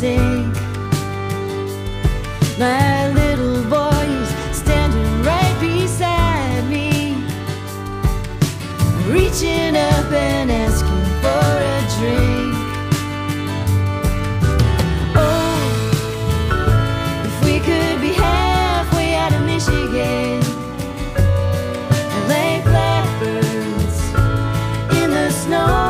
sink. My little boy is standing right beside me, reaching up and asking for a drink. Oh, if we could be halfway out of Michigan and lay blackbirds in the snow.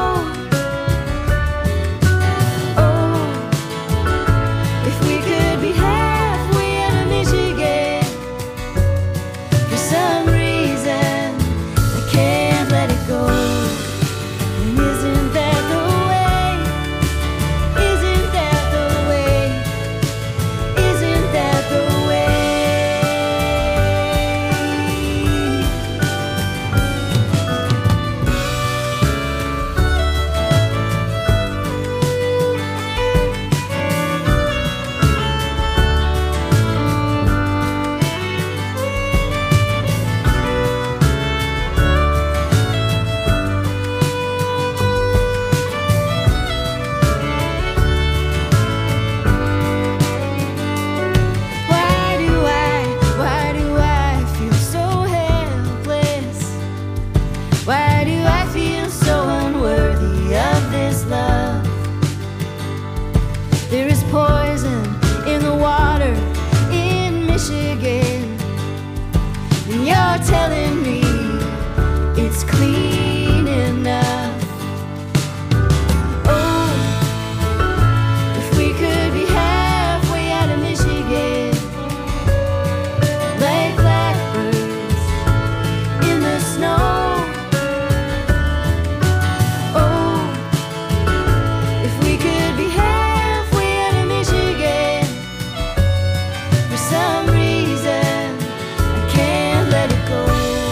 Telling me it's clean enough. Oh, if we could be halfway out of Michigan, like blackbirds in the snow. Oh, if we could be halfway out of Michigan, for some reason I can't let it go.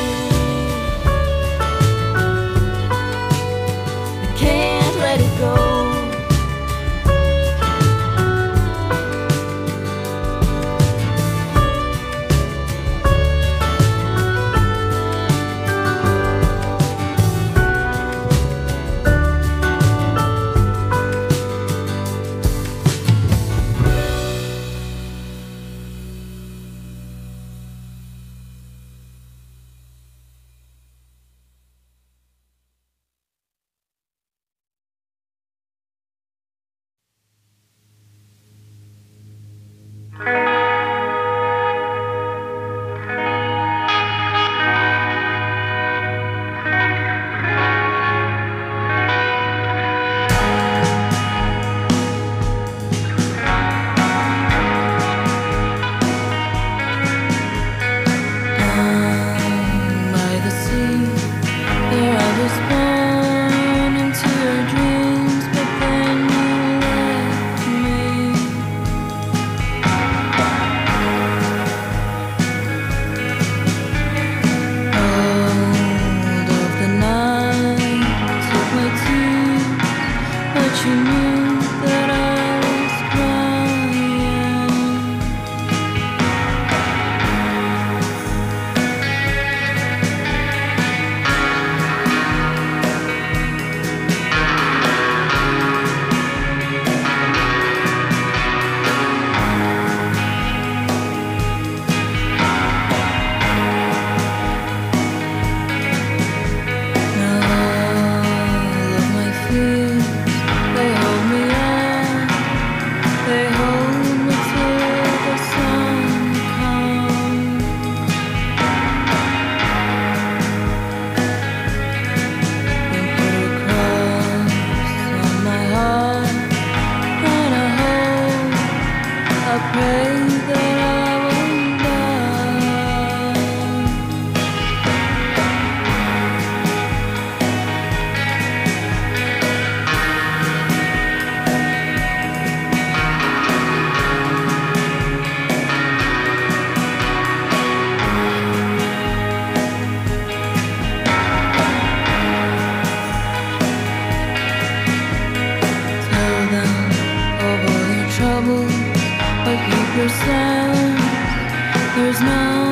There's no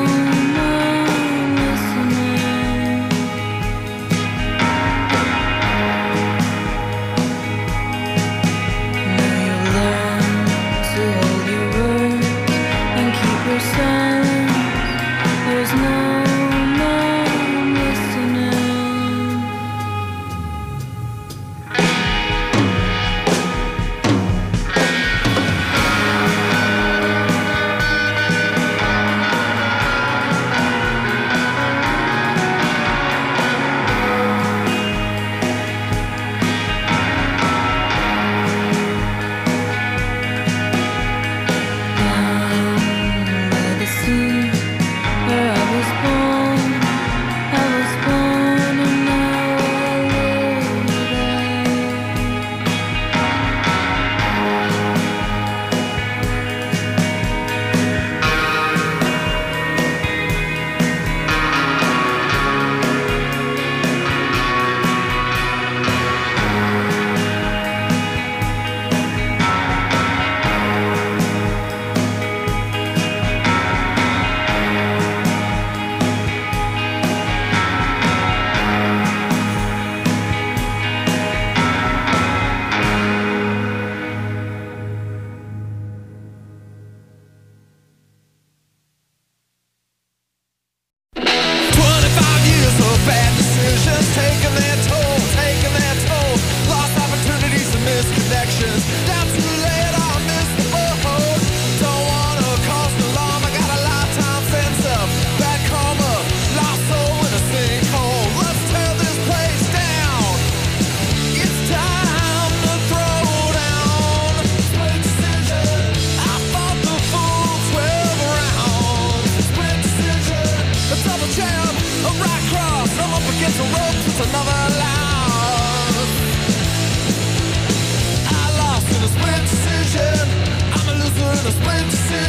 more listening. Now you learn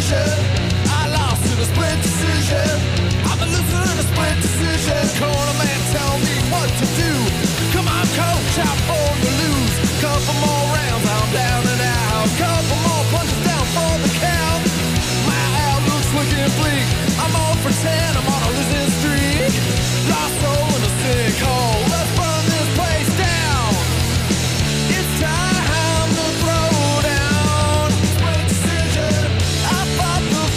decision. I lost in a split decision. I'm a loser in a split decision. Corner man, tell me what to do. Come on, coach, I'm born to lose. Couple more rounds, I'm down and out. Couple more punches down for the count. My outlook's looking bleak. I'm 0 for 10, I'm on a losing streak. Lost soul in a sinkhole. Let's burn this place down. It's time to throw down. Split decision. I fought the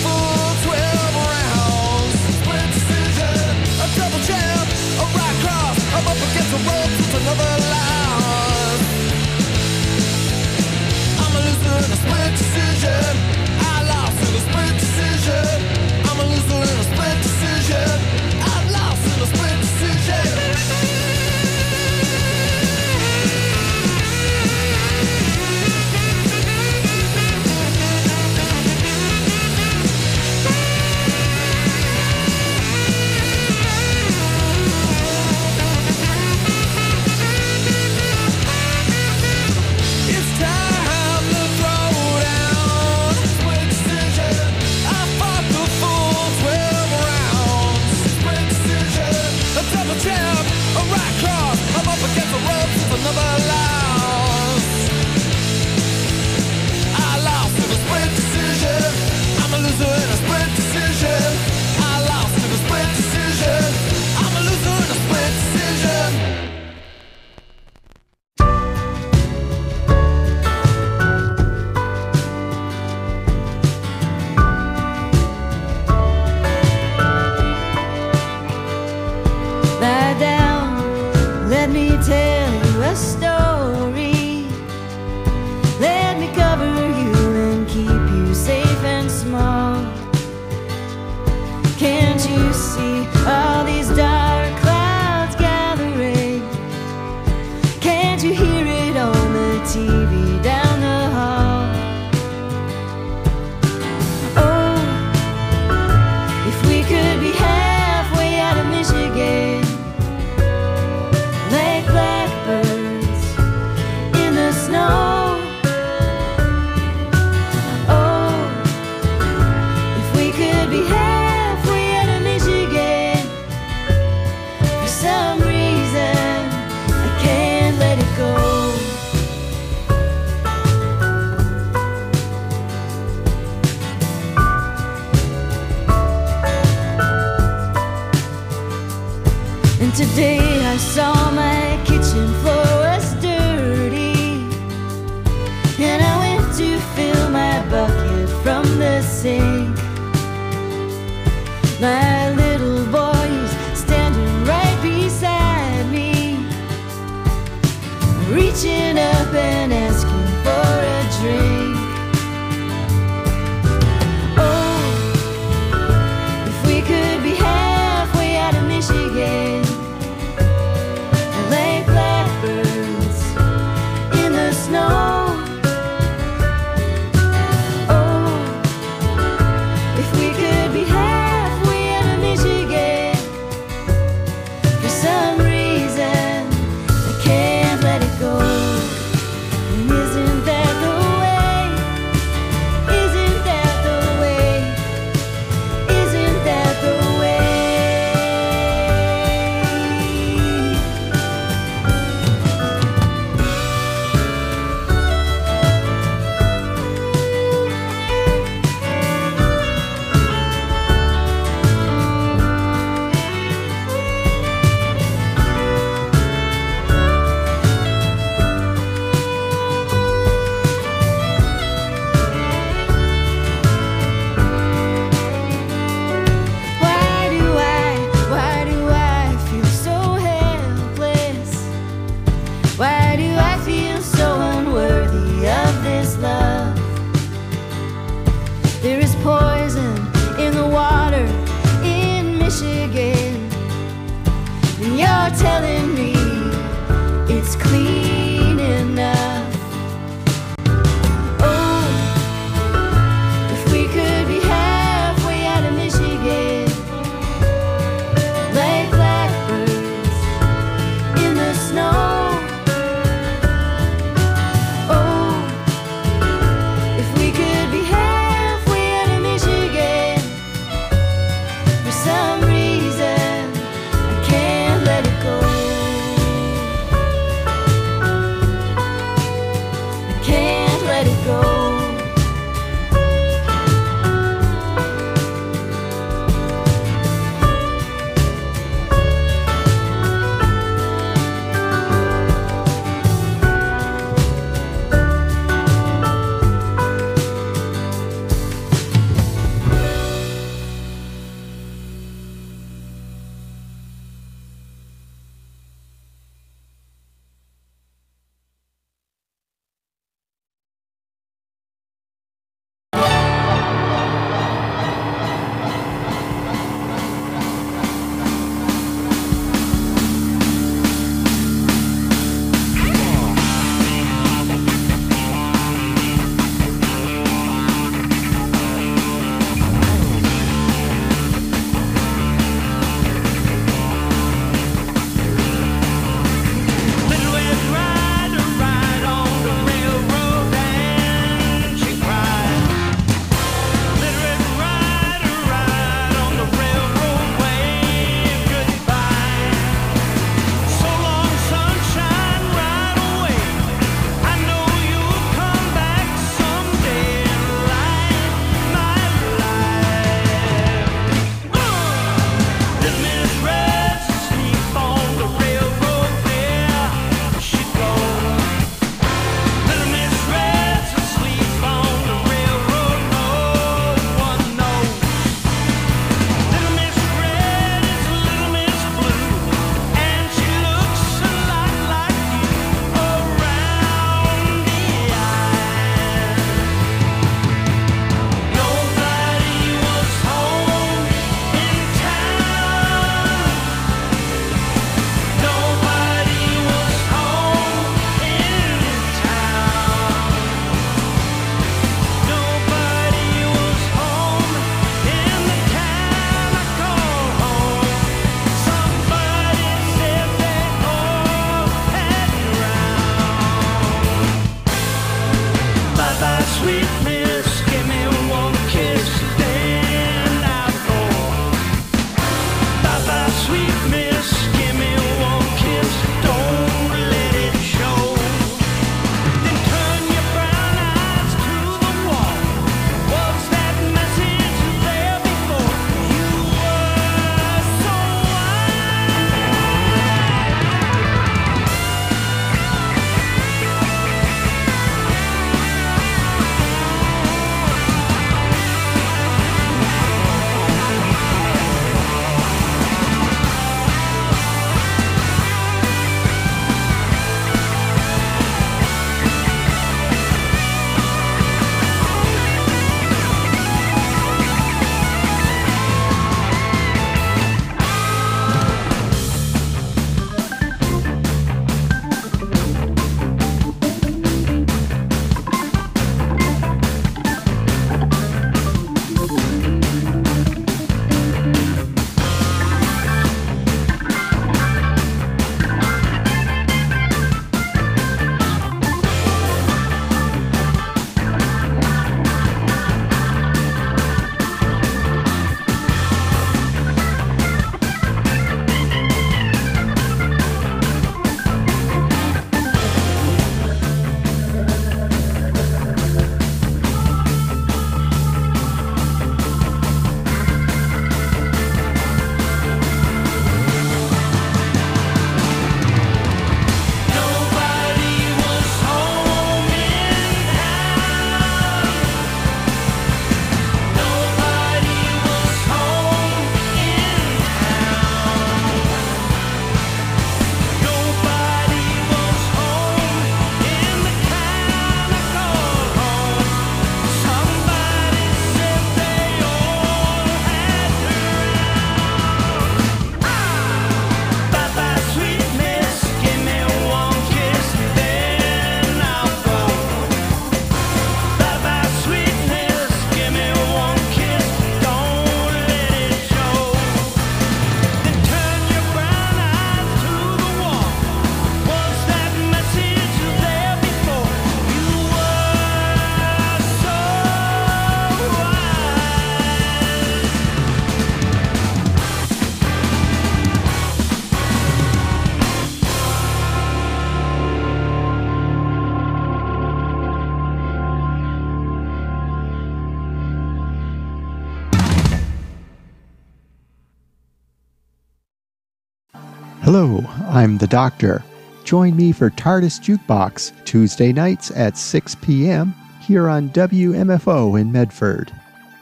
Hello, I'm the Doctor. Join me for TARDIS Jukebox, Tuesday nights at 6 p.m. here on WMFO in Medford.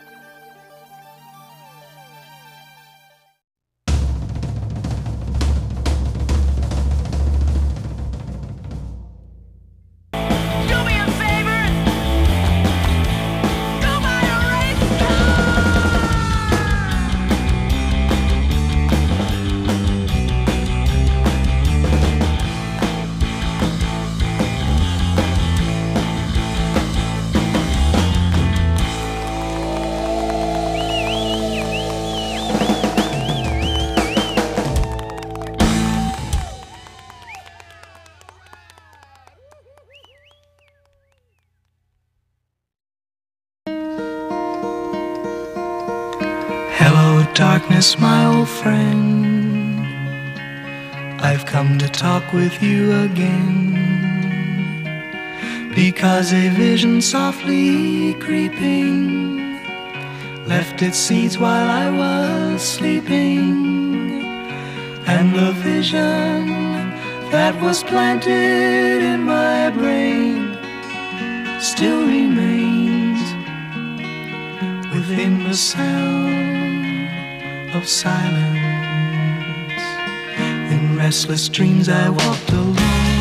Hello, darkness, my old friend. I've come to talk with you again, because a vision softly creeping left its seeds while I was sleeping, and the vision that was planted in my brain still remains within the sound of silence. In restless dreams I walked alone,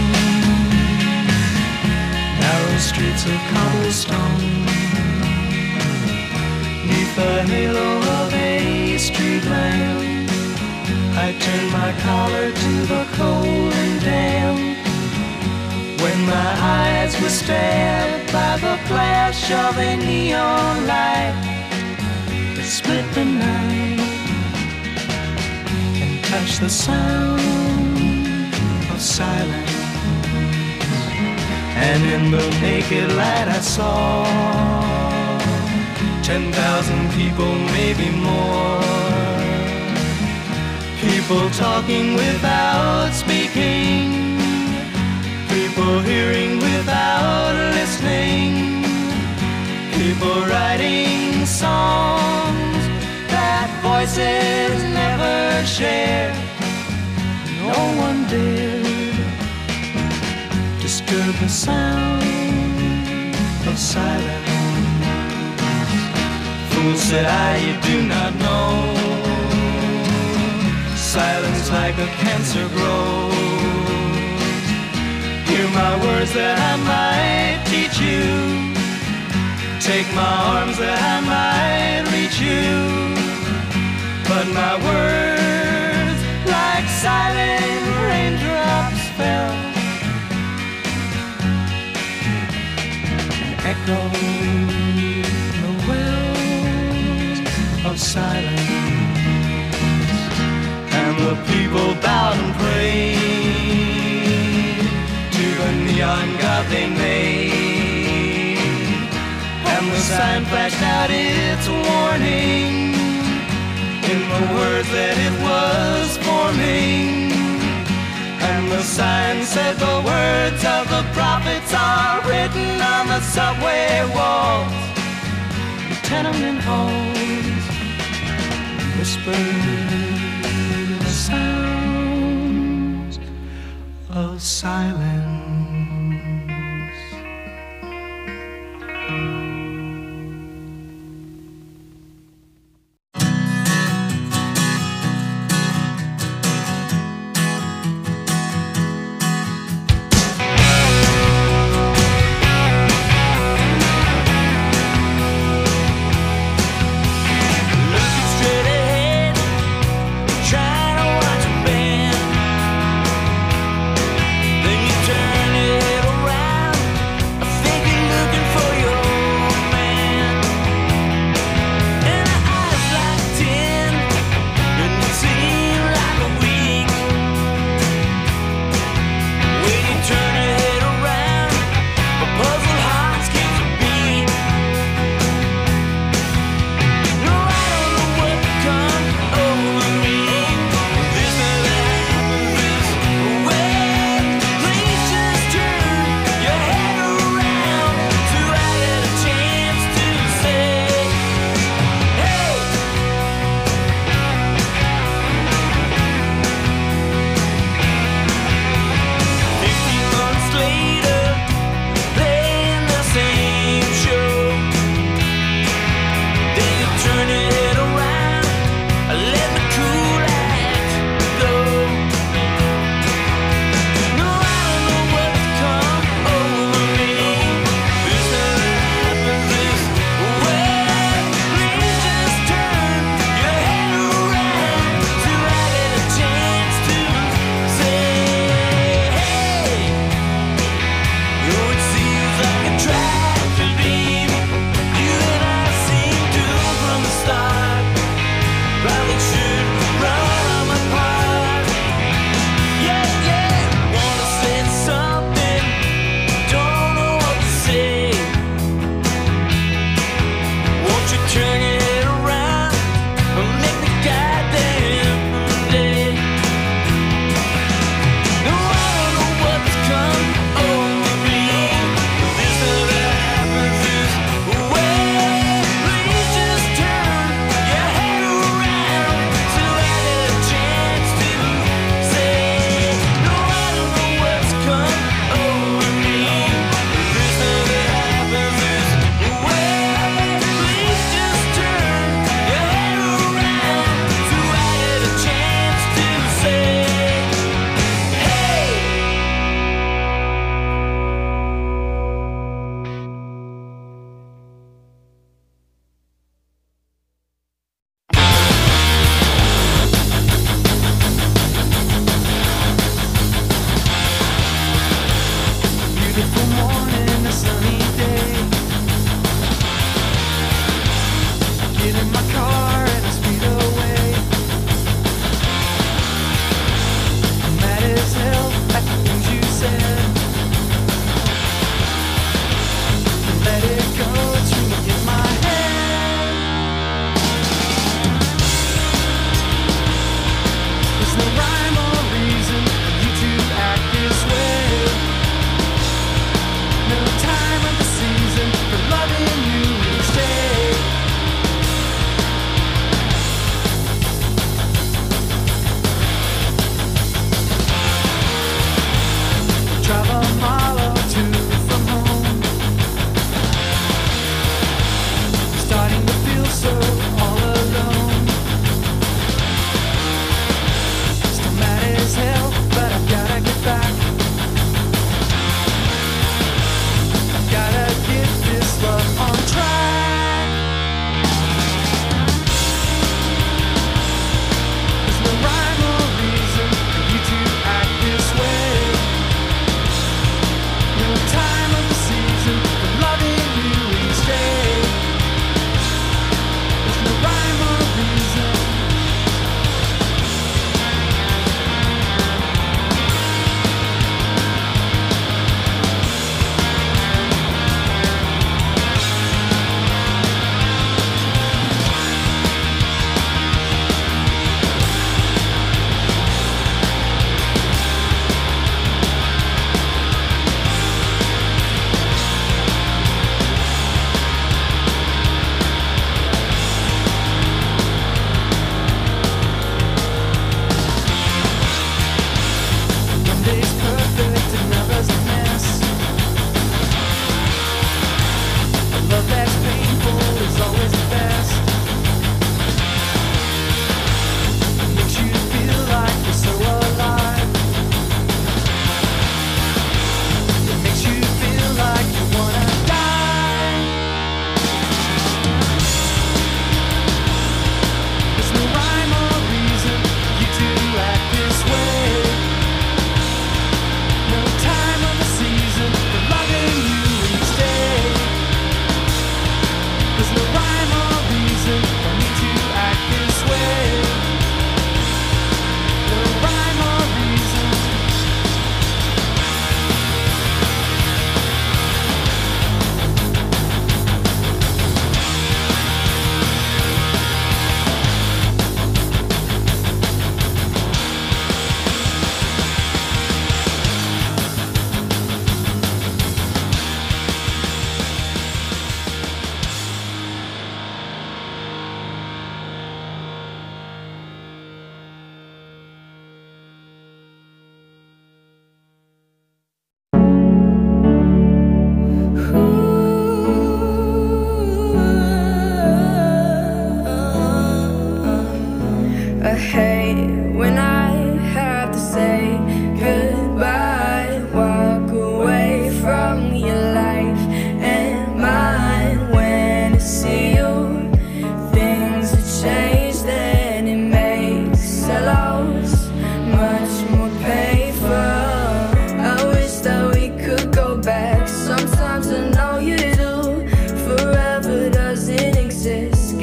narrow streets of cobblestone, neath the halo of a street lamp. I turned my collar to the cold and damp, when my eyes were stabbed by the flash of a neon light that split the night and touched the sound of silence. And in the naked light I saw 10,000 people, maybe more, people talking without speaking, people hearing without listening, people writing songs that voices never shared. No one dared disturb the sound of silence. Fool, said I, you do not know, silence like a cancer grows. Hear my words that I might teach you, take my arms that I might reach you, but my words like silent raindrops fell and echoed the wells of silence. And the people bowed and prayed to the neon god they made, and the sign flashed out its warning in the words that it was forming. And the sign said the words of the prophets are written on the subway walls, the tenement halls, whispered the sounds of silence. Trying to watch a band, then you turn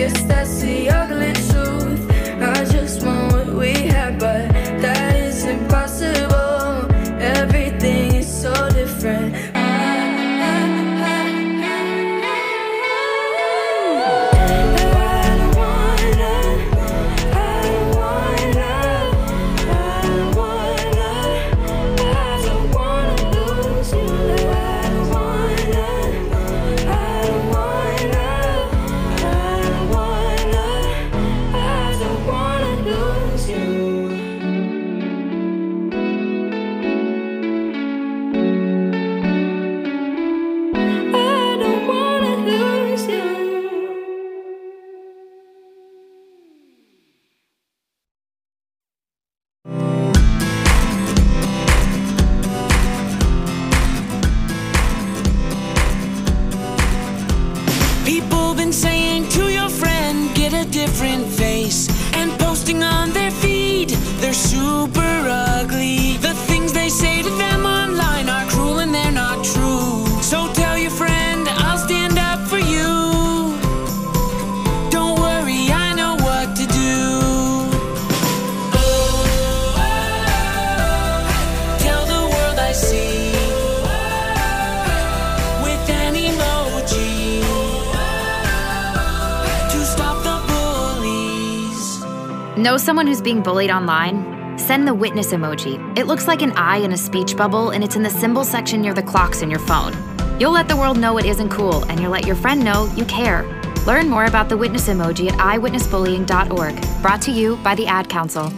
guess that's the ugly truth. I just want what we have, but that is impossible. Everything is so different. People been saying to your friend, get a different face, and posting on their feed, they're super ugly. The things they say to them online are cruel and they're not true. So tell your friend, I'll stand up for you. Don't worry, I know what to do. Tell the world I see with an emoji to stop the bullies. Know someone who's being bullied online? Send the witness emoji. It looks like an eye in a speech bubble, and it's in the symbol section near the clocks in your phone. You'll let the world know it isn't cool, and you'll let your friend know you care. Learn more about the witness emoji at eyewitnessbullying.org. Brought to you by the Ad Council.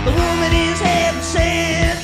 The woman is heaven sent.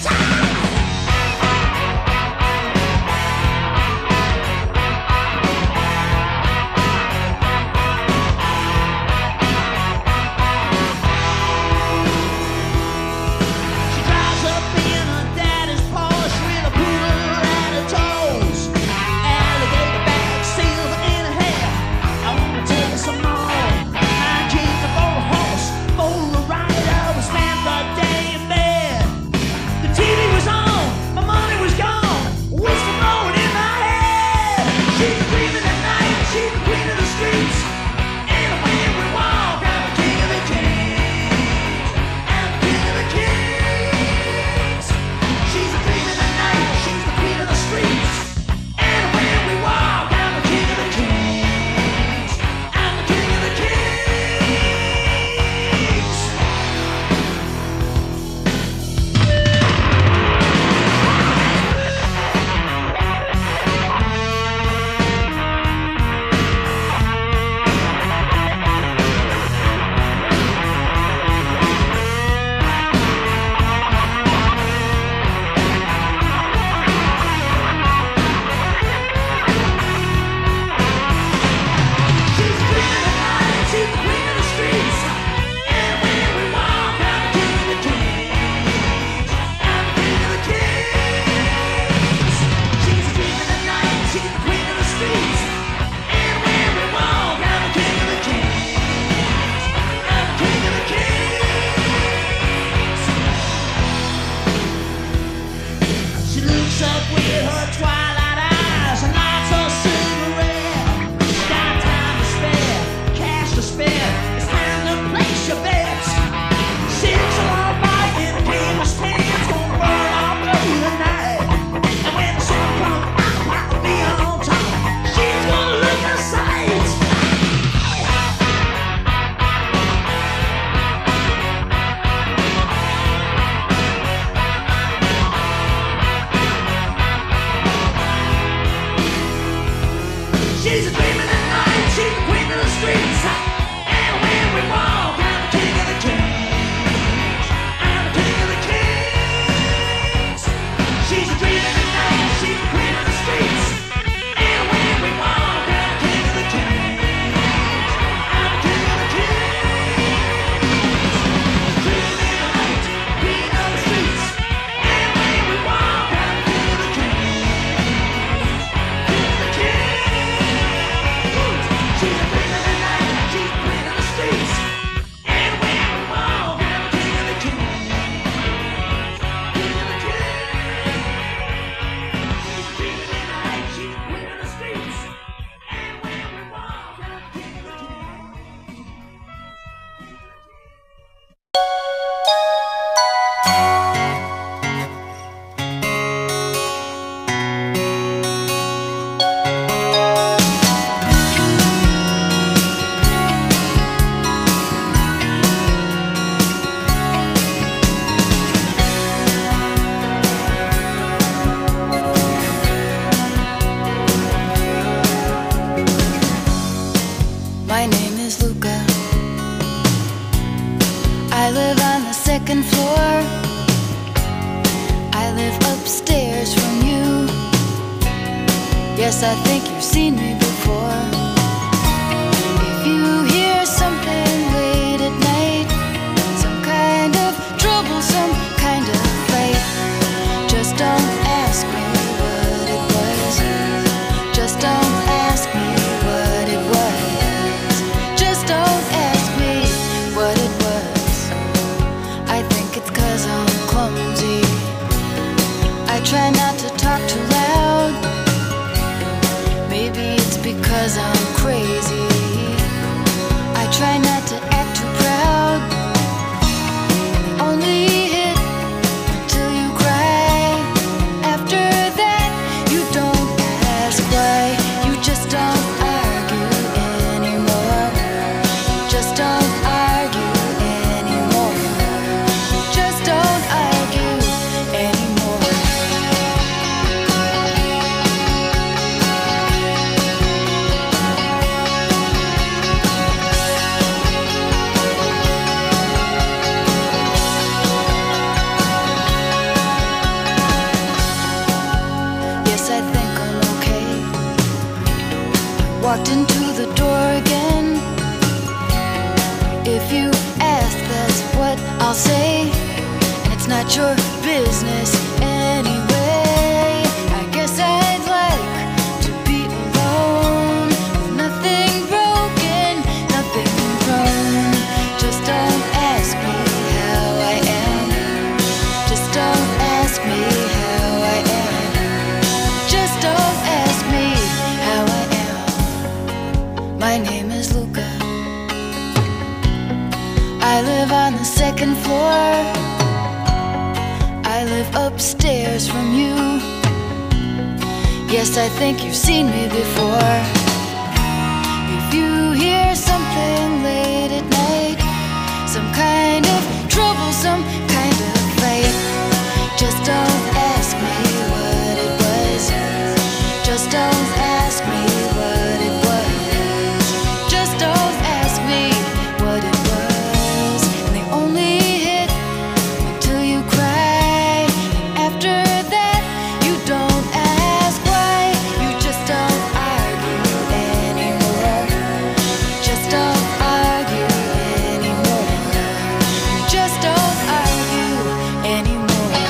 She drives up in her daddy's Porsche with a poodle at her toes, alligator bag, silver in her hair. I wanna take her some more. I came to for a horse, for a ride. I was spent the day in bed. The TV was on, my money was gone, whiskey blowing in my head. She's the queen of the night, she's the queen of the streets. And when we walk, I'm the king of the kings. I'm the king of the kings. She's the queen of the night, she's the queen of the streets. And when we walk, I'm the king of the kings. I'm the king of the kings. She's the queen of the night, she's the queen of the streets. And when we walk, I'm the king of the kings. I'm the king of the kings. She's the queen of the night, she's the queen of the streets. And when we walk, I'm the king of the kings. I'm the king of the kings. She looks up with her twilight eyes and lights her cigarette. She got time to spare, cash to spare. It's time to place your bets. 6 alarm fight in a game of stands, gonna burn all through the night. And when the sun comes out, I'll be on top. She's gonna look a sight. She's the queen of the night, she's the queen of the streets. And when we walk, I'm the king of the kings. I'm the king of the kings. She's the queen of the night, she's the queen of the streets. And when we walk, I'm the king of the kings. I'm the king of the kings. Queen of the night, queen of the streets. And when we walk, I'm the king of the kings. King of the kings. She's the queen of the night, she's the queen of the streets. And when we walk, I'm the king of the kings. King of the kings. She's the queen of the night, she's the queen of the streets. And when we walk, I'm the king of the kings. My name is Luca. I live on the second floor. I live upstairs from you. Yes, I think you've seen me before. If you hear something late at night, some kind of trouble, some kind of fight, just don't ask me what it was. Just don't ask me what it was. Just don't ask me what it was. I think it's 'cause I'm clumsy. I try not to talk too loud. Maybe it's because I'm I'll say, and it's not your business anyway. I guess I'd like to be alone, with nothing broken, nothing wrong. Just don't ask me how I am. Just don't ask me how I am. Just don't ask me how I am. My name is Luca. I live on the second floor. I live upstairs from you. Yes, I think you've seen me before. If you hear something late at night, some kind of trouble, some kind of fight, just don't ask me what it was. Just don't ask me what it was. Just don't ask me what it was. And they only hit until you cry. And after that, you don't ask why. You just don't argue anymore. Just don't argue anymore. You just don't argue anymore.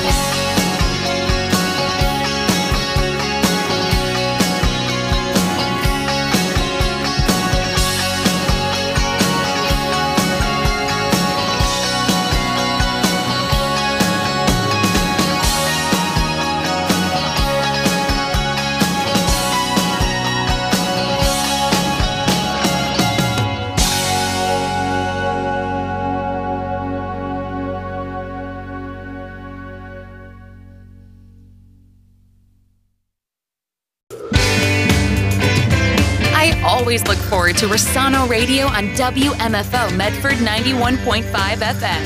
I always look forward to Rossano Radio on WMFO Medford 91.5 FM.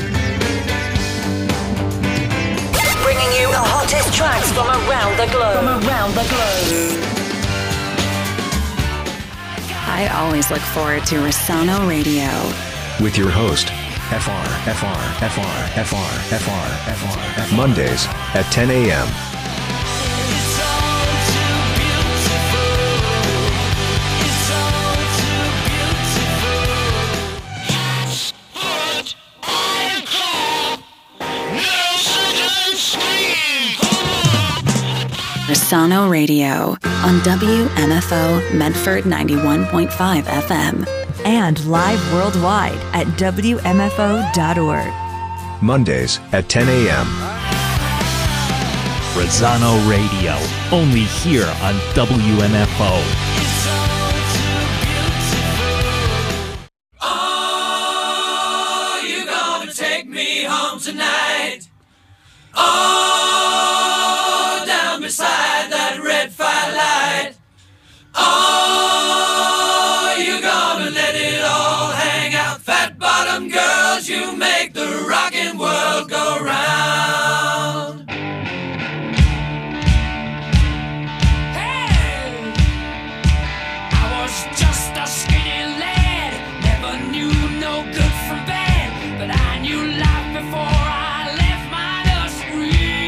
Bringing you the hottest tracks from around the globe. I always look forward to Rossano Radio. With your host, Mondays at 10 a.m. Rossano Radio on WMFO Medford 91.5 FM. And live worldwide at WMFO.org. Mondays at 10 a.m. Rossano Radio, only here on WMFO. Oh, you gonna take me home tonight? Oh, down beside that red firelight. Oh, you gonna let it all hang out? Fat bottom girls, you make the rockin' world go round. Hey, I was just a skinny lad, never knew no good from bad, but I knew life before I left my nursery.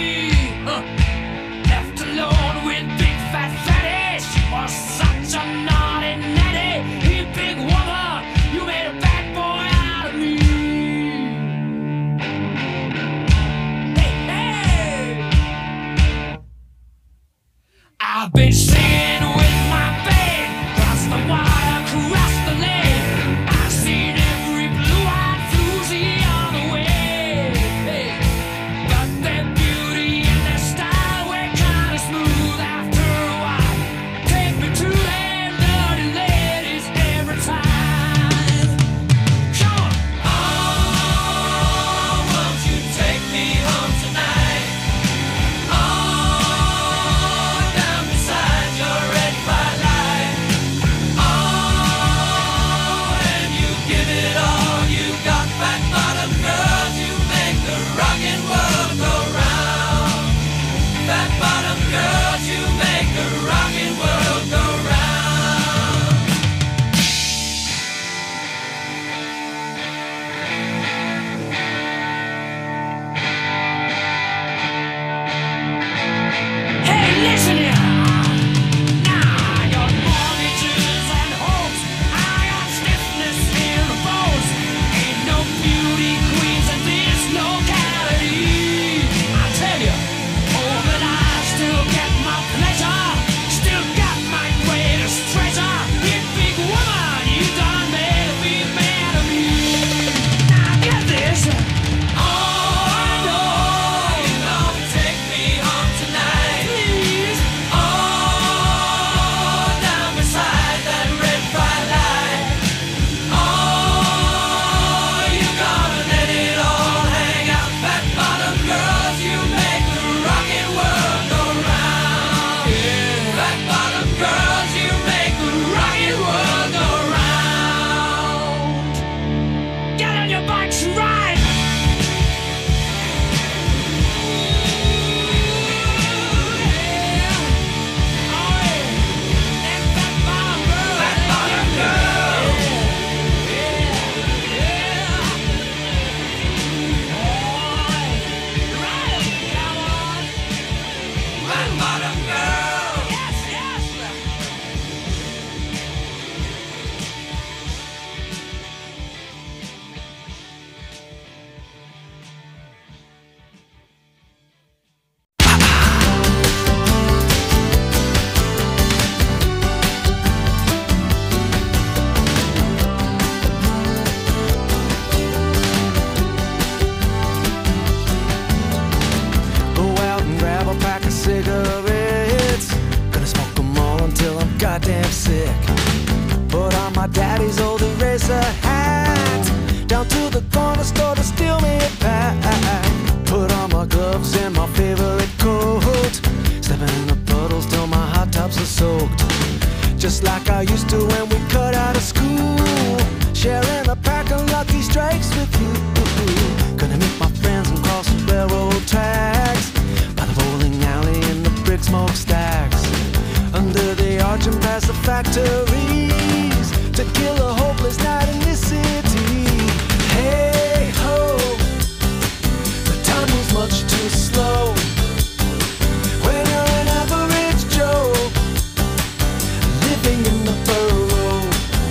smokestacks under the arch and past the factories to kill a hopeless night in this city. Hey ho, the time moves much too slow when you're an average Joe living in the borough.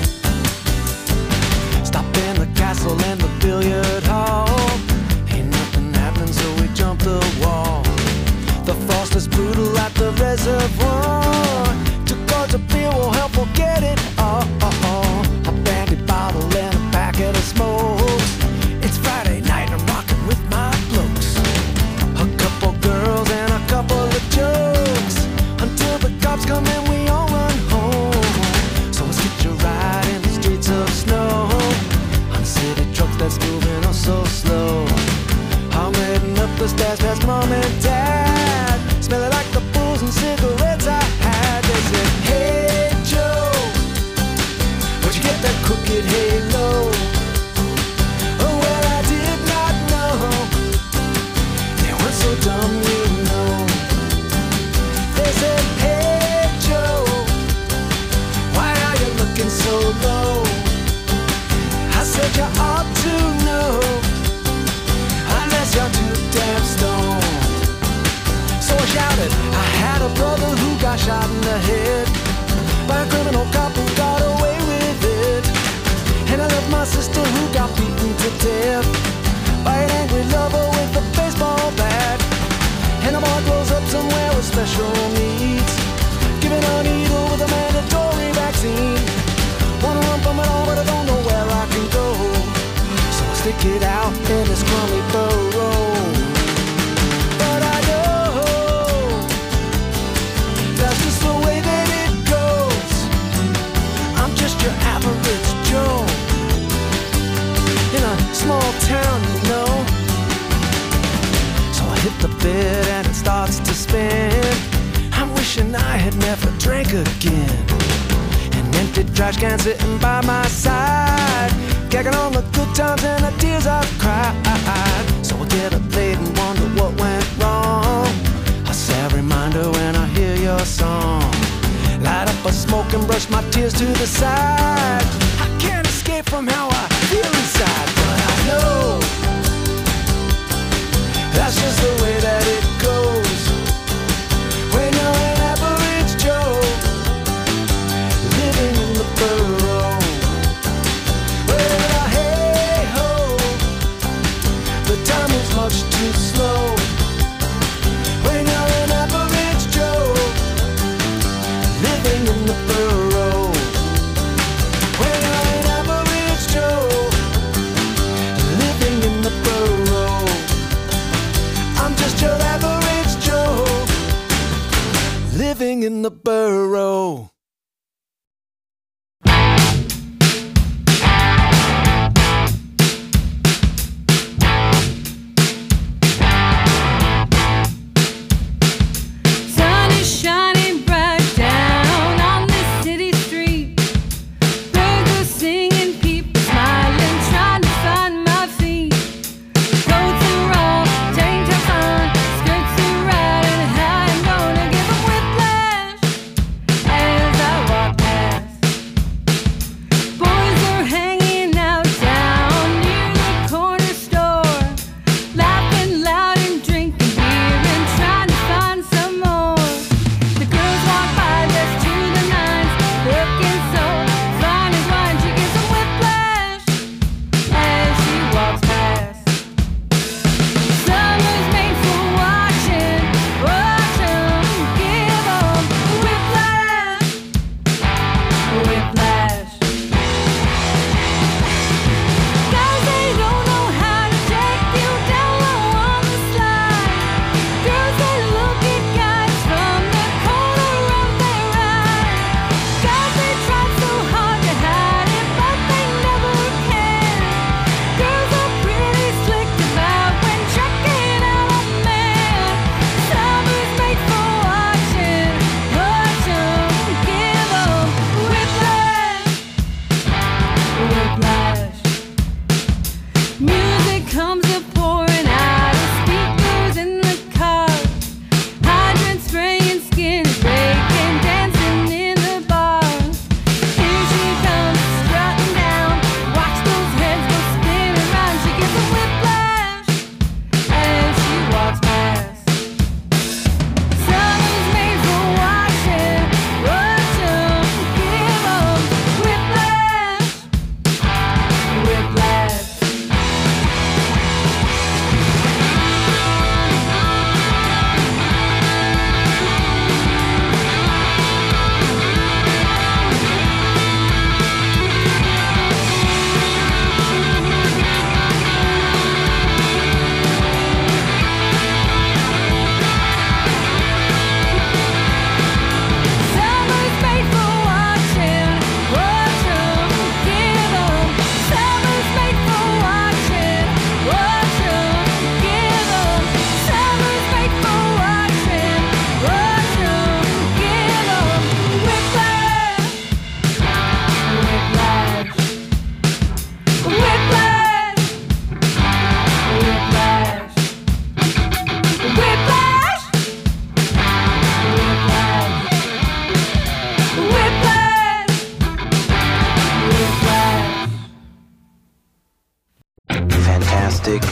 Stop in the castle and the billiard hall. Ain't nothing happening, so we jump the wall. The frost is brutal at the reservoir. 2 cards of beer will help forget it all. A brandy bottle and a packet of smokes. It's Friday night, I'm rocking with my blokes. A couple girls and a couple of jokes until the cops come and we all run home. So let's get you ride in the streets of snow on city trucks that's moving oh so slow. I'm heading up the stairs past mom and dad, smelling like the booze and cigarettes I had. They said, hey Joe, where'd you get that crooked halo? Oh well, I did not know. They weren't so dumb, you know. They said, hey Joe, why are you looking so low? I said you ought to know, unless you're too damn stoned. So I shouted, I had a brother who got shot in the head by a criminal cop who got away with it. And I love my sister who got beaten to death by an angry lover with a baseball bat. And a boy grows up somewhere with special needs, given a needle with a mandatory vaccine. Wanna run from it all, but I don't know where I can go. So I stick it out in this crummy burrow. But I know that's just the way that it goes. I'm just your average Joe in a small town, you know. So I hit the bed and it starts to spin. I'm wishing I had never drank again. An empty trash can sitting by my side, gagging on the good times and the tears I've cried. So I get up late and wonder what went wrong. A sad reminder when I hear your song. Light up a smoke and brush my tears to the side. I can't escape from how I feel inside, but I know that's just the way that it goes when you're an average Joe living in the borough. Well, hey ho, the time is much too slow when you're an average Joe living in the borough. When you're an average Joe living in the borough. I'm just your average Joe living in the borough. Sun is shining bright down on this city street. Birds are singing, people smiling, trying to find my feet. Coats are off, change are on, skirts are riding high. I'm gonna give 'em whiplash as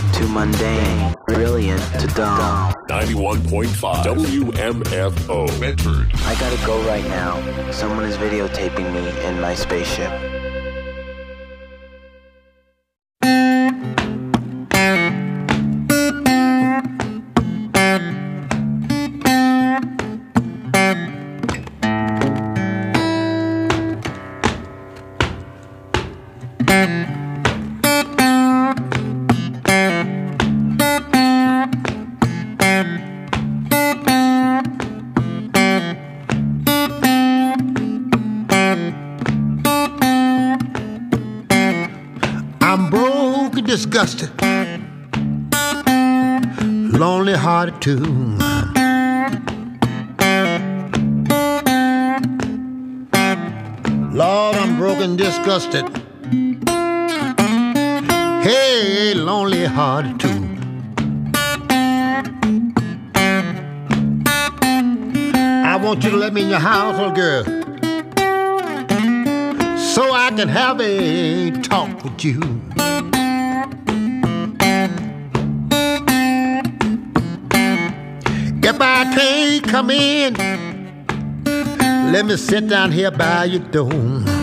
too mundane, brilliant to dumb. 91.5 WMFO Medford. I gotta go right now. Someone is videotaping me in my spaceship. Disgusted, lonely hearted too. Lord, I'm broken, disgusted. Hey, lonely hearted too. I want you to let me in your house, little girl, so I can have a talk with you. If I can't come in, let me sit down here by your door.